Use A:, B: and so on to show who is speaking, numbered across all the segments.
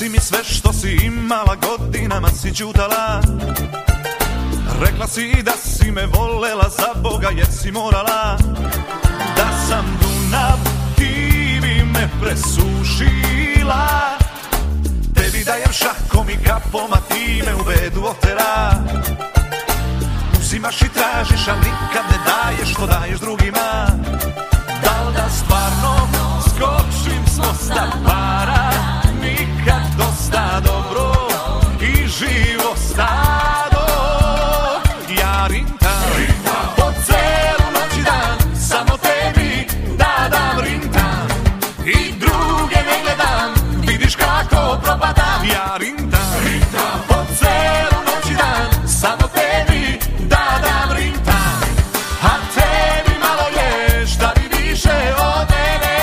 A: si mi sve što si imala, godinama si ćutala. Rekla si da si me volela za Boga jer si morala. Da sam Dunav, ti bi me presušila. Tebi dajem šakom i kapom, a ti me u bedu otera. Uzimaš i tražiš, a nikad ne daješ što daješ drugima. Da li da stvarno skočim s mosta para? Nikad dosta dobro i živo stado. Ja rintam po celu noć i dan, samo tebi da dam rintam. I druge ne gledam, vidiš kako propadam. Ja rintam po celu noć i dan, samo tebi da dam rintam. A tebi malo je, šta bi više od mene.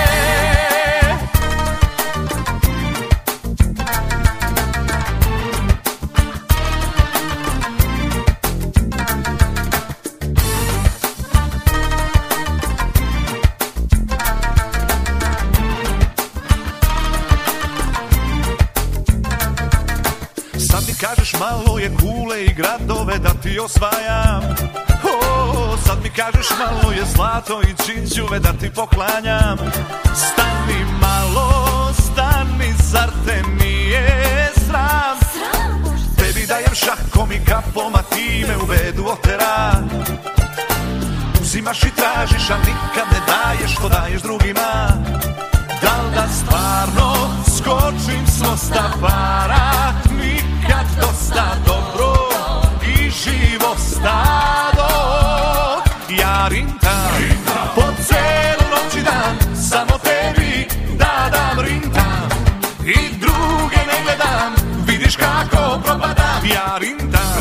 A: Sad mi kažeš malo je kule i gradove da ti osvajam. Sad mi kažeš malo je zlato i činđuve da ti poklanjam. Stani malo, stani, zar te nije sram? Tebi dajem šakom i kapom, a ti me u bedu otera. Uzimaš i tražiš, a nikad ne daješ što daješ drugima. Da li da stvarno skočim s mosta para? Nikad dosta dobro i živo stado. Ja rintam po celu noć i dan, samo tebi da dam rintam. I druge ne gledam, vidiš kako propadam. Ja rintam